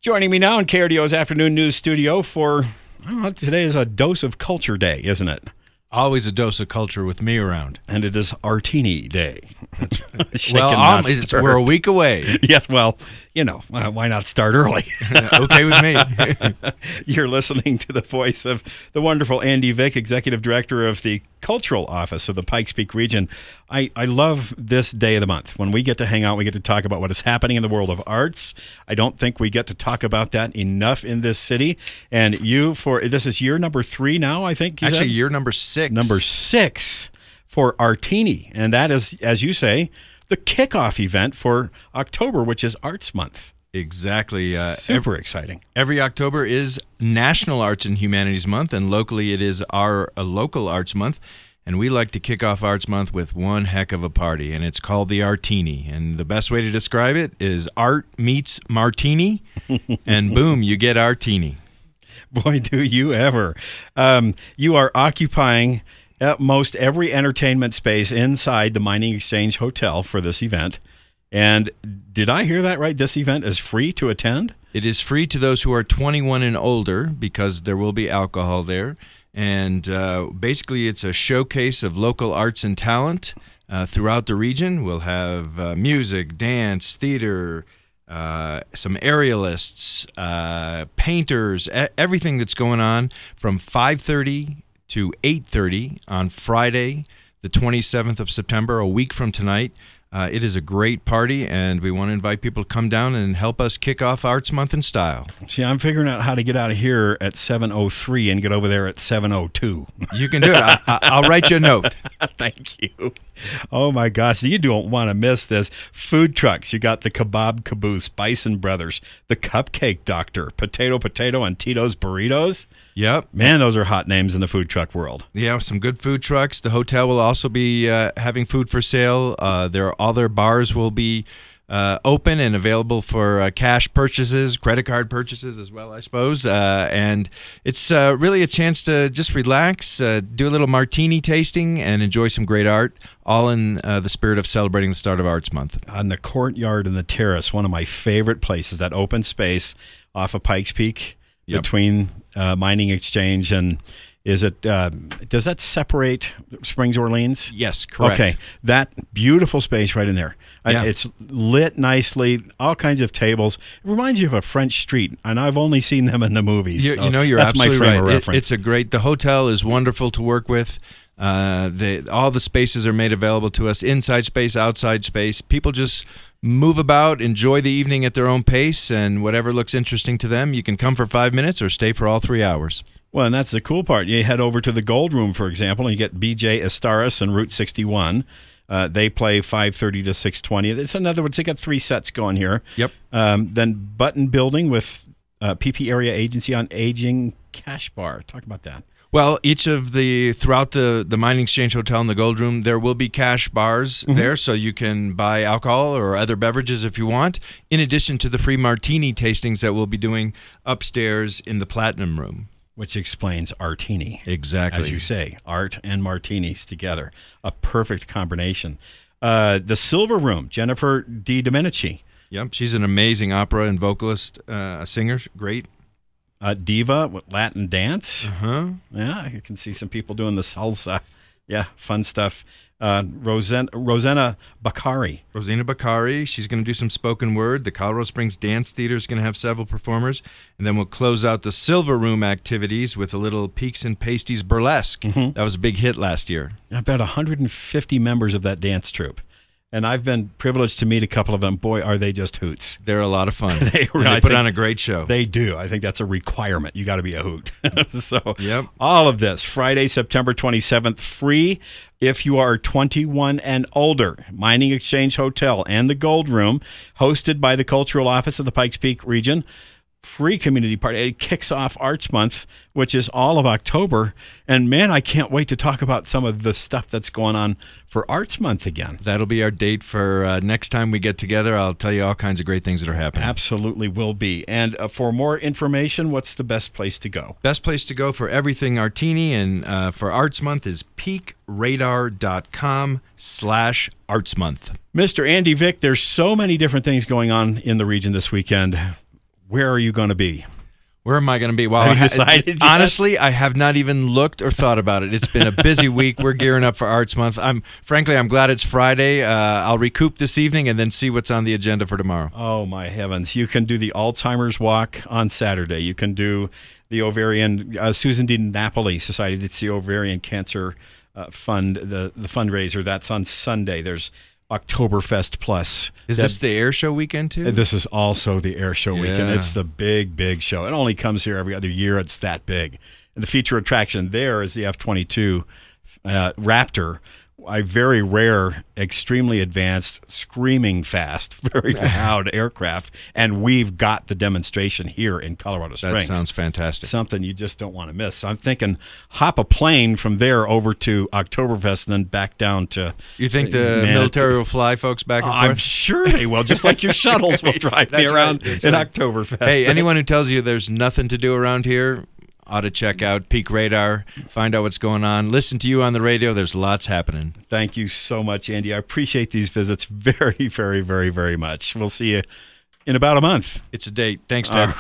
Joining me now in KRDO's Afternoon News Studio for, today is a dose of culture day, isn't it? Always a dose of culture with me around. And it is Artini Day. We're a week away. Yes, well, why not start early? Okay with me. You're listening to the voice of the wonderful Andy Vick, Executive Director of the Cultural Office of the Pikes Peak region. I love this day of the month. When we get to hang out, we get to talk about what is happening in the world of arts. I don't think we get to talk about that enough in this city. And this is year number 3 now, I think you said? Year number 6. Number 6 for Artini. And that is, as you say, the kickoff event for October, which is Arts Month. Exactly. Super exciting. Every October is National Arts and Humanities Month, and locally it is our local Arts Month. And we like to kick off Arts Month with one heck of a party, and it's called the Artini. And the best way to describe it is art meets martini, and boom, you get Artini. Boy, do you ever. You are occupying most every entertainment space inside the Mining Exchange Hotel for this event. And did I hear that right? This event is free to attend? It is free to those who are 21 and older because there will be alcohol there. And basically, it's a showcase of local arts and talent throughout the region. We'll have music, dance, theater, some aerialists, painters, everything that's going on from 5:30 to 8:30 on Friday, the 27th of September, a week from tonight. It is a great party, and we want to invite people to come down and help us kick off Arts Month in style. See, I'm figuring out how to get out of here at 7:03 and get over there at 7:02. You can do it. I'll write you a note. Thank you. Oh, my gosh. You don't want to miss this. Food trucks. You got the Kebab Caboose, Bison Brothers, the Cupcake Doctor, Potato, and Tito's Burritos. Yep. Man, those are hot names in the food truck world. Yeah, some good food trucks. The hotel will also be having food for sale. All their bars will be open and available for cash purchases, credit card purchases as well, I suppose. And it's really a chance to just relax, do a little martini tasting, and enjoy some great art, all in the spirit of celebrating the start of Arts Month. On the courtyard and the terrace, one of my favorite places, that open space off of Pikes Peak between Mining Exchange and... does that separate Springs Orleans? Yes, correct. Okay, that beautiful space right in there. Yeah. It's lit nicely, all kinds of tables. It reminds you of a French street, and I've only seen them in the movies. You're that's absolutely my frame right. of reference. The hotel is wonderful to work with. All the spaces are made available to us, inside space, outside space. People just move about, enjoy the evening at their own pace, and whatever looks interesting to them, you can come for 5 minutes or stay for all 3 hours. Well, and that's the cool part. You head over to the Gold Room, for example, and you get BJ Estaras and Route 61. They play 5:30 to 6:20. In other words, they got 3 sets going here. Yep. Then Button Building with PP Area Agency on Aging Cash Bar. Talk about that. Well, throughout the Mining Exchange Hotel and the Gold Room, there will be cash bars there, so you can buy alcohol or other beverages if you want, in addition to the free martini tastings that we'll be doing upstairs in the Platinum Room. Which explains Artini. Exactly. As you say, art and martinis together. A perfect combination. The Silver Room, Jennifer DiDomenici. Yep, she's an amazing opera and vocalist, singer, great. Diva with Latin dance. Uh-huh. Yeah, I can see some people doing the salsa. Yeah, fun stuff. Rosanna Bakari. Rosina Bakari. She's going to do some spoken word. The Colorado Springs Dance Theater is going to have several performers. And then we'll close out the Silver Room activities with a little Peaks and Pasties burlesque. Mm-hmm. That was a big hit last year. About 150 members of that dance troupe. And I've been privileged to meet a couple of them. Boy, are they just hoots. They're a lot of fun. They put on a great show. They do. I think that's a requirement. You got to be a hoot. So yep. All of this, Friday, September 27th, free if you are 21 and older. Mining Exchange Hotel and the Gold Room, hosted by the Cultural Office of the Pikes Peak region. Free community party. It kicks off Arts Month, which is all of October. And man, I can't wait to talk about some of the stuff that's going on for Arts Month again. That'll be our date for next time we get together. I'll tell you all kinds of great things that are happening. Absolutely will be. And for more information, what's the best place to go? Best place to go for everything Artini and for Arts Month is peakradar.com/artsmonth. Mr. Andy Vick, there's so many different things going on in the region this weekend. Where are you going to be? Where am I going to be? Well, Have you decided yet? honestly, I have not even looked or thought about it. It's been a busy week. We're gearing up for Arts Month. I'm glad it's Friday. I'll recoup this evening and then see what's on the agenda for tomorrow. Oh, my heavens. You can do the Alzheimer's Walk on Saturday. You can do the Ovarian, Susan D. Napoli Society. That's the Ovarian Cancer Fund, the fundraiser. That's on Sunday. There's Oktoberfest Plus. Is this the air show weekend too? This is also the air show weekend. It's the big, big show. It only comes here every other year. It's that big. And the feature attraction there is the F-22 Raptor, a very rare, extremely advanced, screaming fast, very loud aircraft. And we've got the demonstration here in Colorado Springs. That sounds fantastic. Something you just don't want to miss. So I'm thinking hop a plane from there over to Oktoberfest and then back down to... You think the military will fly folks back and forth? I'm sure they will, just like your shuttles will drive me around in Oktoberfest. Hey, anyone who tells you there's nothing to do around here ought to check out Peak Radar, find out what's going on, listen to you on the radio. There's lots happening. Thank you so much, Andy. I appreciate these visits very, very, very, very much. We'll see you in about a month. It's a date. Thanks, Ted.